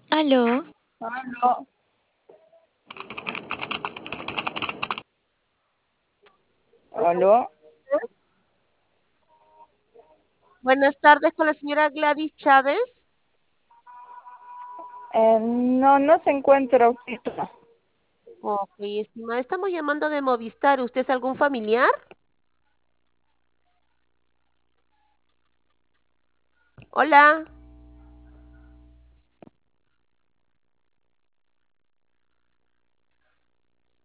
Aló, Aló, aló. Buenas tardes con la señora Gladys Chávez. No, no se encuentra ahorita. Ok, estimada, estamos llamando de Movistar. ¿Usted es algún familiar? Hola.